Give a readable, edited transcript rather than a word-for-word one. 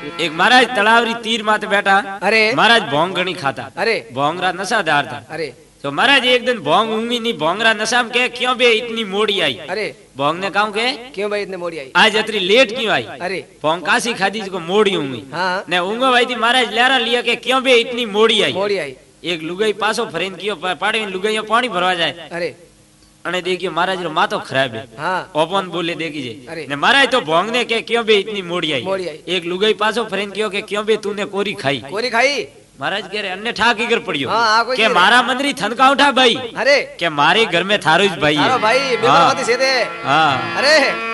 एक महाराज तलावरी तीर माते बैठा। अरे महाराज भोंग घणी खाता। अरे भोंगरा नशादार था। अरे तो महाराज एक दिन भोंग ऊंगी नहीं, भोंगरा नशा में कहे क्यों बे इतनी मोड़ी आई। अरे भोंग ने कहा के क्यों भाई इतने मोड़ी आई, आज इतनी लेट क्यों आई। अरे भोंग कासी खादी को मोड़ी ऊंगी हाँ ने ऊंगा भाई थी। महाराज लहरा लिया के क्यों बे इतनी मोड़ी आई। मोड़ी आई। एक लुगाई पासो फरेन कियो पाड़े में लुगाइयो पानी भरवा जाए। अरे अने देखियो महाराज रो मातो खराब है। हाँ ओपन बोले देखिए अरे ने महाराज तो भोंग ने के क्यों बे इतनी मोड़ी आई। मोड़ी आई। एक लुगाई पासो फरेन कियो के क्यों बे तूने कोरी खाई। कोरी खाई। महाराज कह रहे अन्य ठाकी कर पड़ियो हाँ, कोई के कह रहे। मारा मंत्री थनका उठा भाई अरे के मारे घर में थारो भाई थारो भाई बिल्कुल हाँ। मत सीधे। हाँ अरे